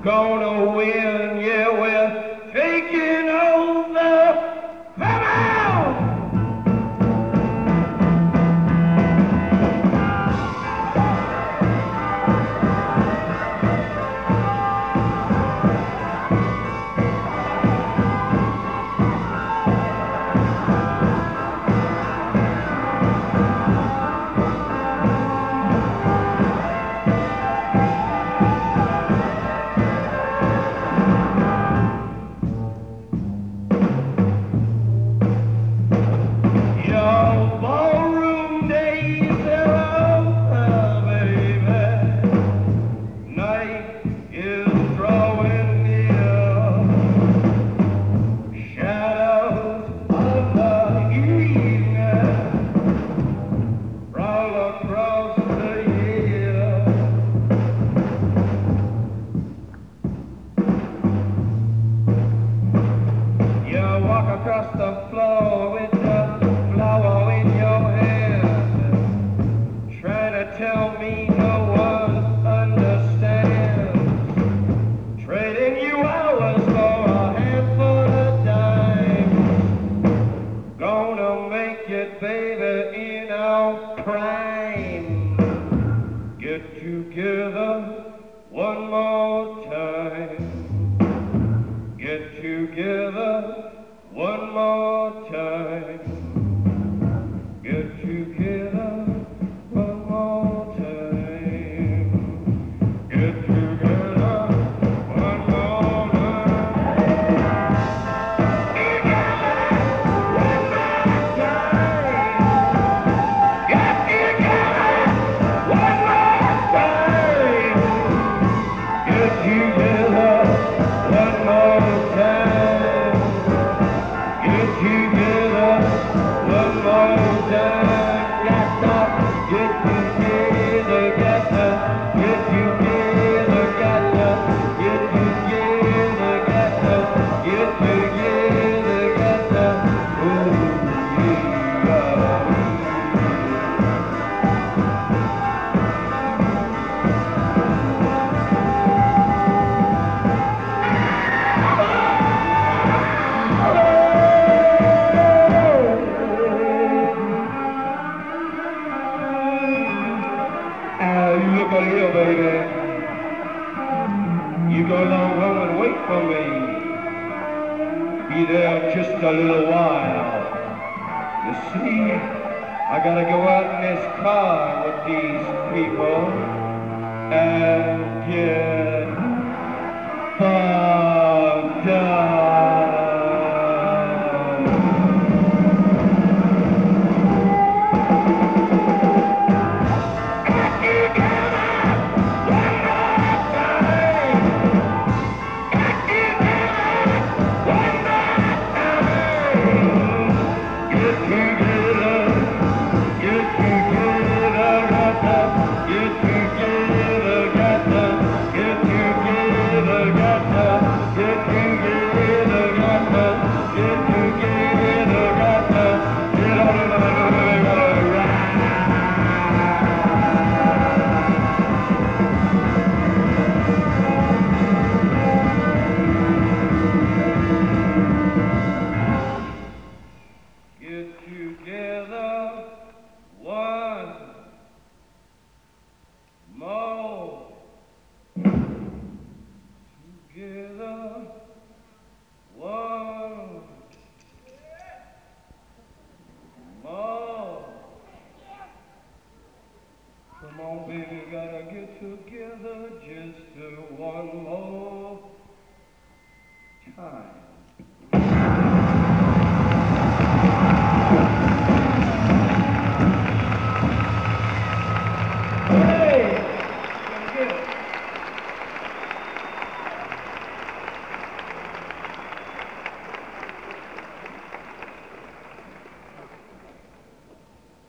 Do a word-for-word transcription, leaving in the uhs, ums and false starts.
gonna win, yeah, we're taking over. Come on! Across the floor with the flower in your hand, trying to tell me no one understands, trading you hours for a handful of dimes, gonna make it, baby, in our prime. Get together one more time, get together one more time, get together one more time, get together one more time, get together one more time, get together one more time. Get together one more time, got to get together, got to get together, got to get together, got to get together, got to, ooh, yeah. You look over here, baby. You go along home and wait for me. Be there just a little while. You see, I gotta go out in this car with these people and get fucked up. Come on, baby, gotta get together just uh, one more